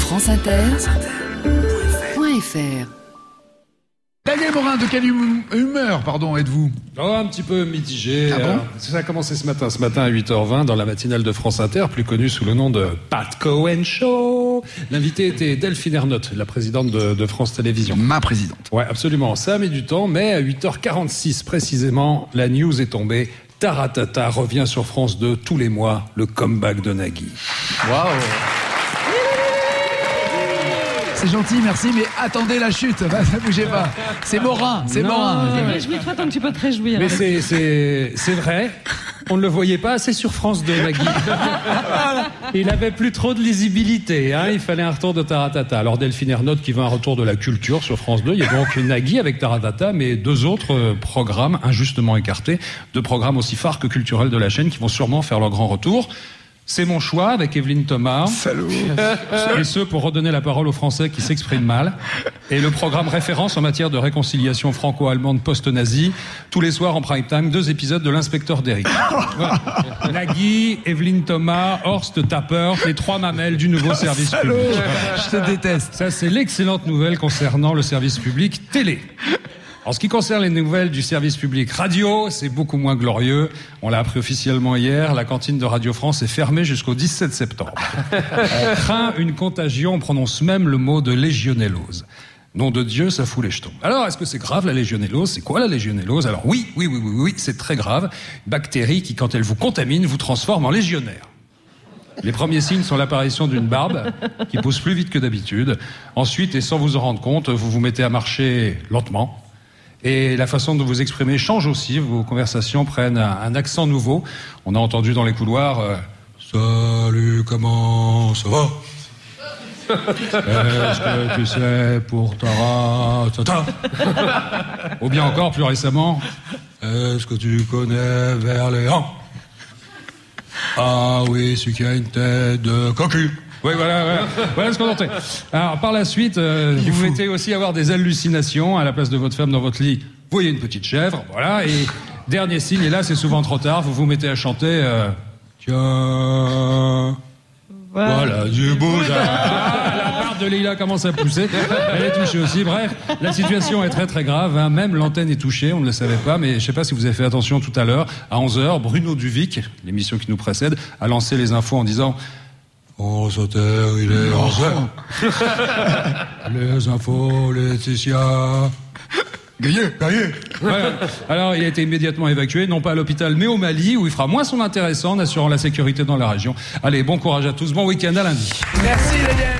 franceinter.fr. Daniel Morin, de quelle humeur, êtes-vous ? Un petit peu mitigé. Ah bon Ça a commencé ce matin à 8h20 dans la matinale de France Inter, plus connue sous le nom de Pat Cohen Show. L'invité était Delphine Ernotte, la présidente de France Télévisions. Ma présidente. Ouais, absolument. Ça a mis du temps, mais à 8h46 précisément, la news est tombée. Taratata revient sur France 2 tous les mois, le comeback de Nagui. Waouh. C'est gentil, merci, mais attendez la chute, ne bougez pas. C'est Morin. Réjouis-toi tant que tu peux te réjouir. Mais c'est vrai, on ne le voyait pas assez sur France 2, Nagui. Il avait plus trop de lisibilité, il fallait un retour de Taratata. Alors Delphine Ernotte qui veut un retour de la culture sur France 2, il y a donc Nagui avec Taratata, mais deux autres programmes injustement écartés, deux programmes aussi phares que culturels de la chaîne qui vont sûrement faire leur grand retour. C'est mon choix avec Evelyne Thomas. Salaud. Et ce, pour redonner la parole aux Français qui s'expriment mal. Et le programme référence en matière de réconciliation franco-allemande post-nazie. Tous les soirs en prime time, 2 épisodes de l'Inspecteur d'Eric. Voilà. Nagui, Evelyne Thomas, Horst Tappert, les 3 mamelles du nouveau service public. Je te déteste. Ça, c'est l'excellente nouvelle concernant le service public télé. En ce qui concerne les nouvelles du service public radio, c'est beaucoup moins glorieux. On l'a appris officiellement hier, la cantine de Radio France est fermée jusqu'au 17 septembre. On craint une contagion, on prononce même le mot de légionellose. Nom de Dieu, ça fout les jetons. Alors, est-ce que c'est grave la légionellose ? C'est quoi la légionellose ? Alors oui, c'est très grave. Bactérie qui, quand elle vous contamine, vous transforme en légionnaire. Les premiers signes sont l'apparition d'une barbe qui pousse plus vite que d'habitude. Ensuite, et sans vous en rendre compte, vous vous mettez à marcher lentement. Et la façon de vous exprimer change aussi, vos conversations prennent un accent nouveau. On a entendu dans les couloirs Salut, comment ça va ? Est-ce que tu sais pour Taratata ? Ou bien encore, plus récemment, est-ce que tu connais Verléans ? Ah oui, celui qui a une tête de cocu. Oui, voilà ce qu'on entend. Alors, par la suite, vous mettez aussi avoir des hallucinations à la place de votre femme dans votre lit. Vous voyez une petite chèvre, voilà. Et dernier signe, et là, c'est souvent trop tard, vous vous mettez à chanter tiens, voilà du beau la barbe de Leïla commence à pousser. Elle est touchée aussi. Bref, la situation est très très grave. Même l'antenne est touchée, on ne le savait pas, mais je sais pas si vous avez fait attention tout à l'heure. À 11h, Bruno Duvic, l'émission qui nous précède, a lancé les infos en disant... Oh, Sauter, il est 11h. Les infos, Laetitia. Gaillé. Voilà. Alors, il a été immédiatement évacué, non pas à l'hôpital, mais au Mali, où il fera moins son intéressant en assurant la sécurité dans la région. Allez, bon courage à tous, bon week-end à lundi. Merci, Daniel.